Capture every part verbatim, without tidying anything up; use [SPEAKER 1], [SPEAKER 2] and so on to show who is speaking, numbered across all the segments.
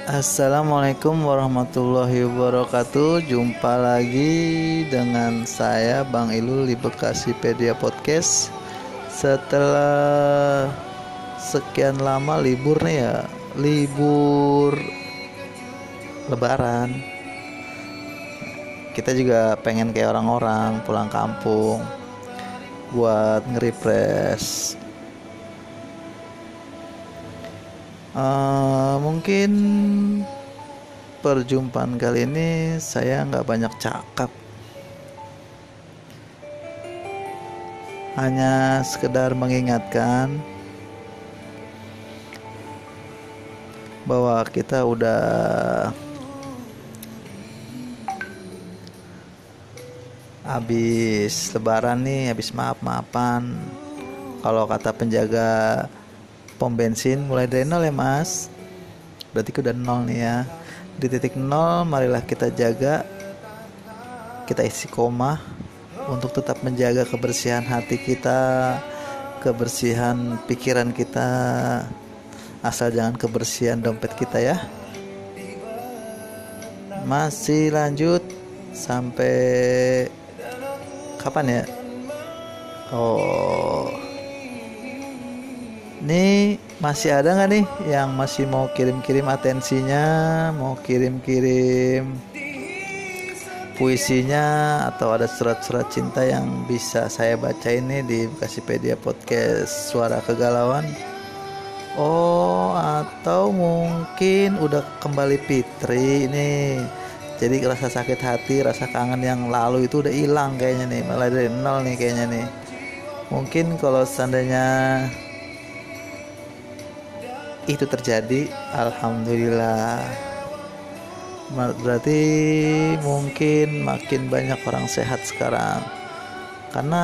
[SPEAKER 1] Assalamualaikum warahmatullahi wabarakatuh. Jumpa lagi dengan saya Bang Ilul di Bekasipedia Podcast. Setelah sekian lama libur nih ya, libur Lebaran, kita juga pengen kayak orang-orang pulang kampung buat nge-refresh. Uh, mungkin perjumpaan kali ini saya nggak banyak cakap, hanya sekedar mengingatkan bahwa kita udah habis lebaran nih, habis maaf-maafan. Kalau kata penjaga pom bensin, mulai dari nol ya mas, berarti udah nol nih ya. Di titik nol marilah kita jaga, kita istiqomah untuk tetap menjaga kebersihan hati kita, kebersihan pikiran kita, asal jangan kebersihan dompet kita ya. Masih lanjut sampai kapan ya? Oh, ini masih ada nggak nih yang masih mau kirim-kirim atensinya, mau kirim-kirim puisinya, atau ada surat-surat cinta yang bisa saya bacain nih di Bekasipedia Podcast Suara Kegalauan? Oh, atau mungkin udah kembali fitri nih, jadi rasa sakit hati, rasa kangen yang lalu itu udah hilang kayaknya nih, mulai dari nol nih kayaknya nih. Mungkin kalau seandainya itu terjadi, alhamdulillah, berarti mungkin makin banyak orang sehat sekarang, karena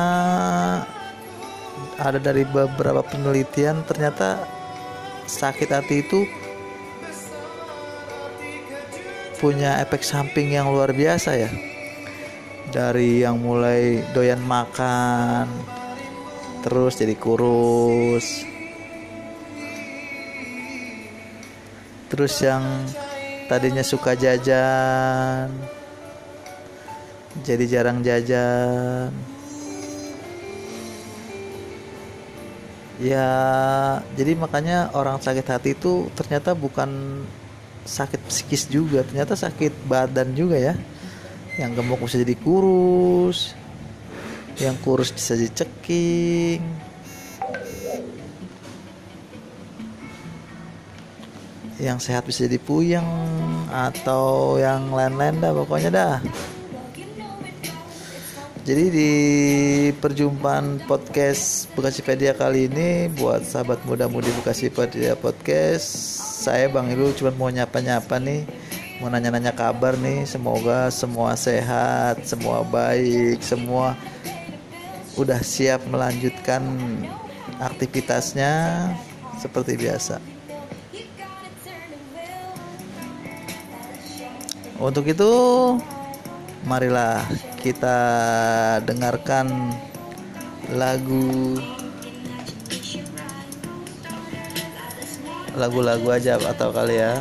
[SPEAKER 1] ada dari beberapa penelitian ternyata sakit hati itu punya efek samping yang luar biasa ya. Dari yang mulai doyan makan terus jadi kurus, terus yang tadinya suka jajan jadi jarang jajan ya. Jadi makanya orang sakit hati itu ternyata bukan sakit psikis juga, ternyata sakit badan juga ya. Yang gemuk bisa jadi kurus, yang kurus bisa jadi ceking, yang sehat bisa jadi puyeng, atau yang lain-lain dah pokoknya dah. Jadi di perjumpaan podcast Bekasipedia kali ini, buat sahabat muda-mudi Bekasipedia Podcast, saya Bang Ilul cuma mau nyapa-nyapa nih, mau nanya-nanya kabar nih. Semoga semua sehat, semua baik, semua udah siap melanjutkan aktivitasnya seperti biasa. Untuk itu, marilah kita dengarkan lagu lagu-lagu aja atau kali ya.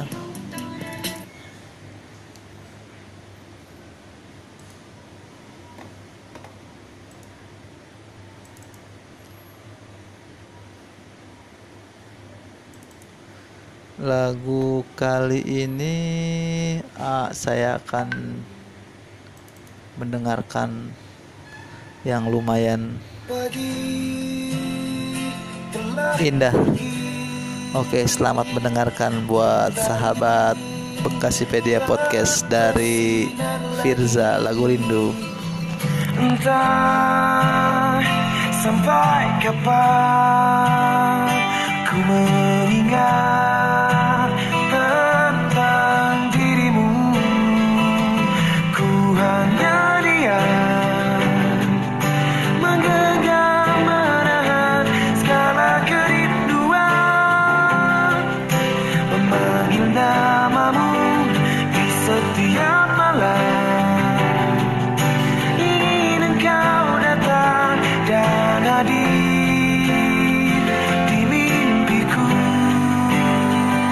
[SPEAKER 1] Lagu kali ini ah, saya akan mendengarkan yang lumayan indah. Oke, selamat mendengarkan buat sahabat Bekasipedia Podcast dari Firza, lagu Rindu.
[SPEAKER 2] Entah sampai kapan ku mengingat tentang dirimu, ku hanya diam menggenggam menahan segala kerinduan, memanggil namamu di setiap malam, ingin engkau datang dan hadir di mimpiku.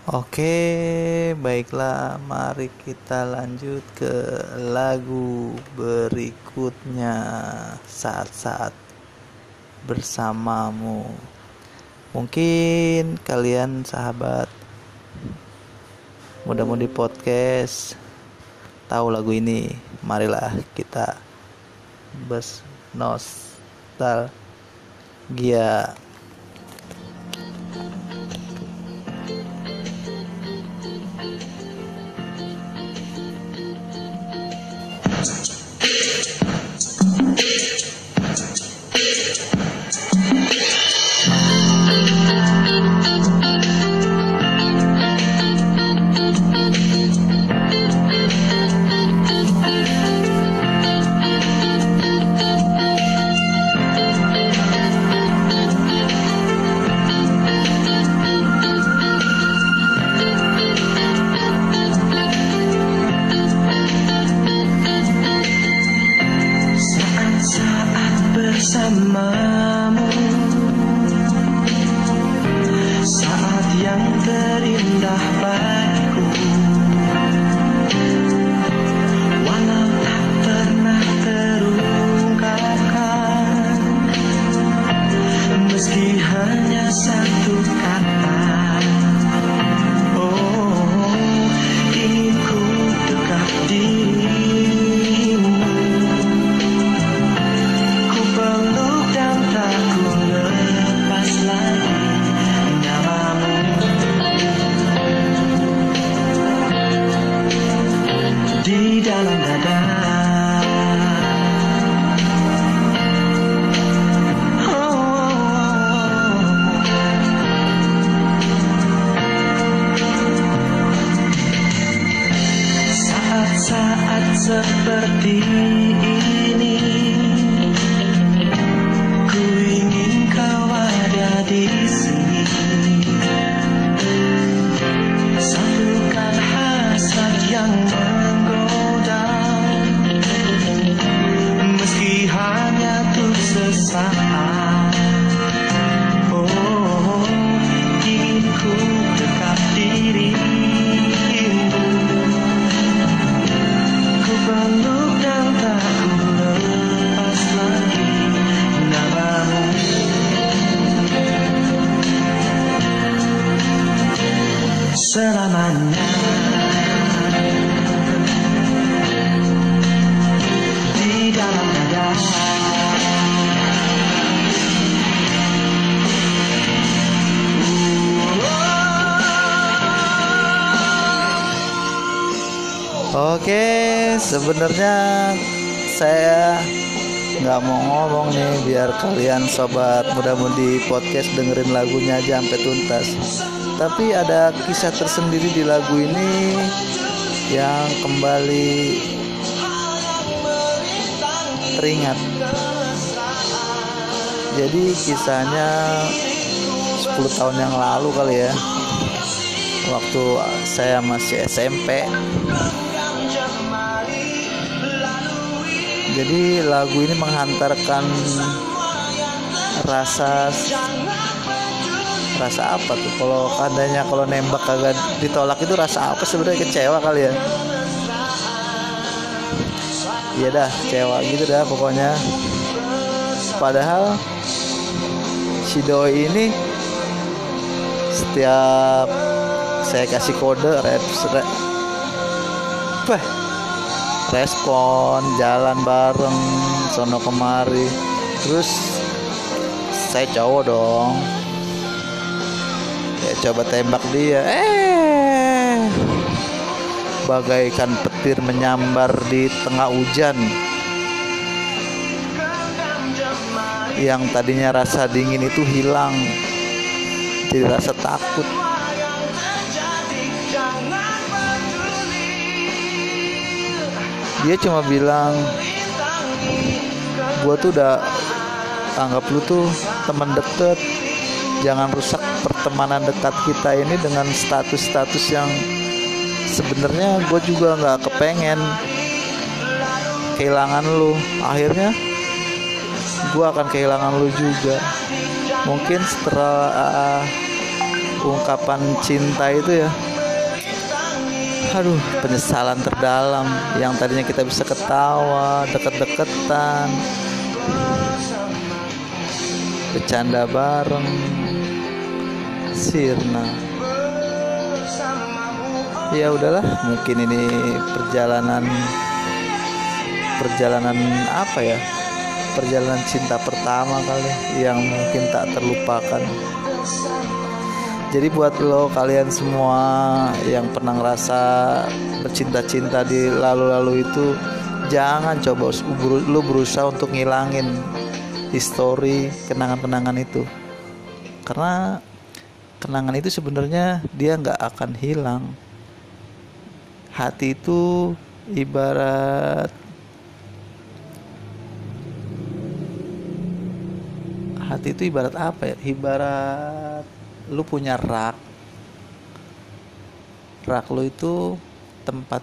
[SPEAKER 1] Oke, baiklah, mari kita lanjut ke lagu berikutnya, Saat-saat bersamamu. Mungkin kalian sahabat Muda-mudi podcast tahu lagu ini. Marilah kita bernostalgia.
[SPEAKER 2] Bersamamu, saat yang terindah bagiku, walau tak pernah terungkapkan, meski hanya satu kata. Oh, ingin ku dekat dirimu, ku peluk dan tak ku lepas lagi namamu. Di dalam dada, oh, oh, oh. Saat-saat seperti ini, ku ingin kau ada di sini, satukan hasrat yang menggoda, meski hanya untuk sesaat. Oh, ingin ku dekat dirimu, ku peluk dan tak ku lepas lagi namamu. Selamanya di dalam dada.
[SPEAKER 1] Oke, sebenarnya saya nggak mau ngomong nih biar kalian sobat muda-mudi podcast dengerin lagunya aja sampai tuntas. Tapi ada kisah tersendiri di lagu ini yang kembali teringat. Jadi kisahnya sepuluh tahun yang lalu kali ya, waktu saya masih S M P. Jadi lagu ini menghantarkan rasa rasa apa tuh? Kalau katanya kalau nembak kagak ditolak itu rasa apa sebenarnya? Kecewa kali ya. Iya dah, kecewa gitu dah pokoknya. Padahal si doi ini setiap saya kasih kode reps, re, bah, respon, jalan bareng sono kemari. Terus saya cowok dong, ya coba tembak dia, eh bagaikan petir menyambar di tengah hujan. Yang tadinya rasa dingin itu hilang, jadi rasa takut. Dia cuma bilang, gua tuh udah anggap lu tuh teman deket, jangan rusak pertemanan dekat kita ini dengan status-status yang sebenarnya gue juga nggak kepengen kehilangan lu. Akhirnya gue akan kehilangan lu juga. Mungkin setelah uh, ungkapan cinta itu ya, aduh, penyesalan terdalam. Yang tadinya kita bisa ketawa, deket-deketan, bercanda bareng, sirna. Ya udahlah, mungkin ini perjalanan perjalanan apa ya? Perjalanan cinta pertama kali yang mungkin tak terlupakan. Jadi buat lo kalian semua yang pernah ngerasa bercinta-cinta di lalu-lalu itu, jangan coba lo berusaha untuk ngilangin histori kenangan-kenangan itu, karena kenangan itu sebenarnya dia nggak akan hilang. Hati itu ibarat hati itu ibarat apa ya? Ibarat lu punya rak. Rak lu itu tempat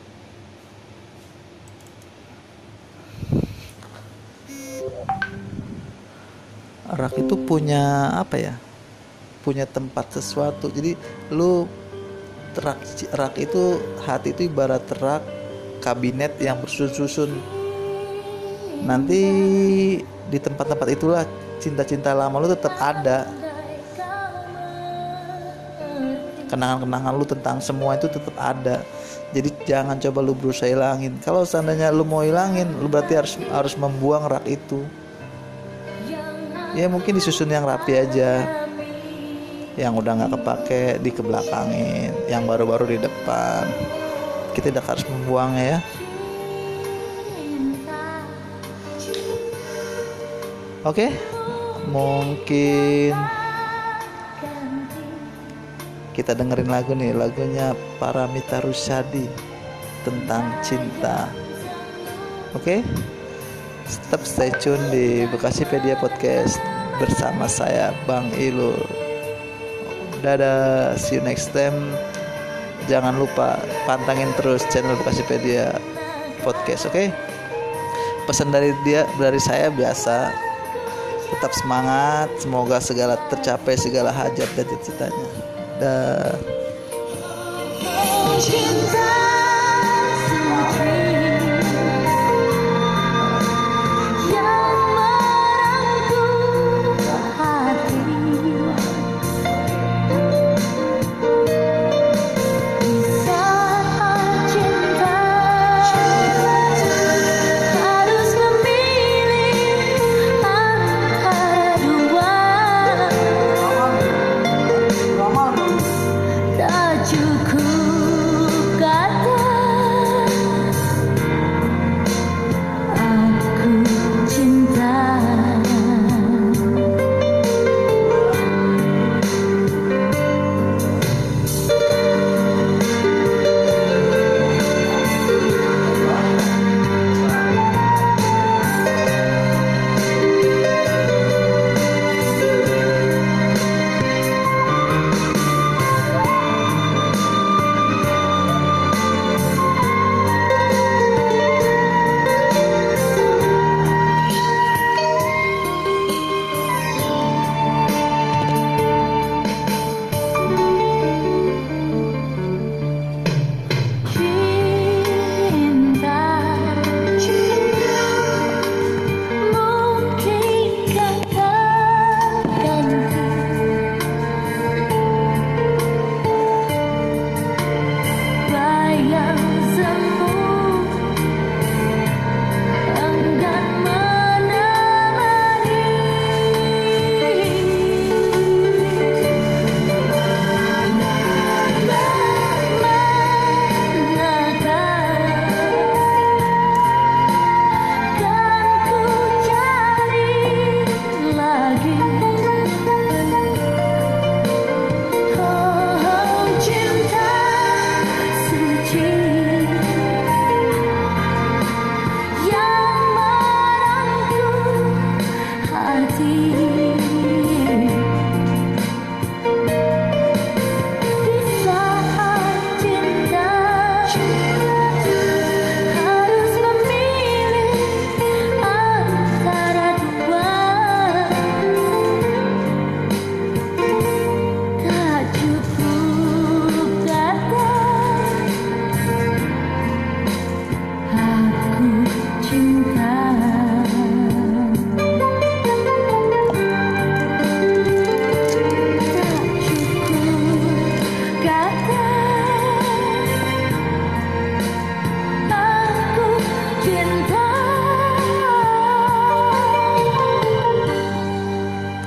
[SPEAKER 1] rak itu punya apa ya? Punya tempat sesuatu. Jadi lu rak, rak itu hati itu ibarat rak kabinet yang bersusun-susun. Nanti di tempat-tempat itulah cinta-cinta lama lu tetap ada. Kenangan-kenangan lu tentang semua itu tetap ada. Jadi jangan coba lu berusaha hilangin. Kalau seandainya lu mau hilangin, lu berarti harus harus membuang rak itu. Ya mungkin disusun yang rapi aja. Yang udah gak kepake dikebelakangin, yang baru-baru di depan. Kita tidak harus membuangnya ya. Oke, mungkin kita dengerin lagu nih, lagunya Paramita Rusady tentang cinta. Oke, tetap stay tune di Bekasipedia Podcast bersama saya Bang Ilul. Dadah, see you next time. Jangan lupa pantangin terus channel Bekasipedia Podcast, oke? Pesan dari dia dari saya biasa, tetap semangat, semoga segala tercapai segala hajat dan cita-citanya. Dah.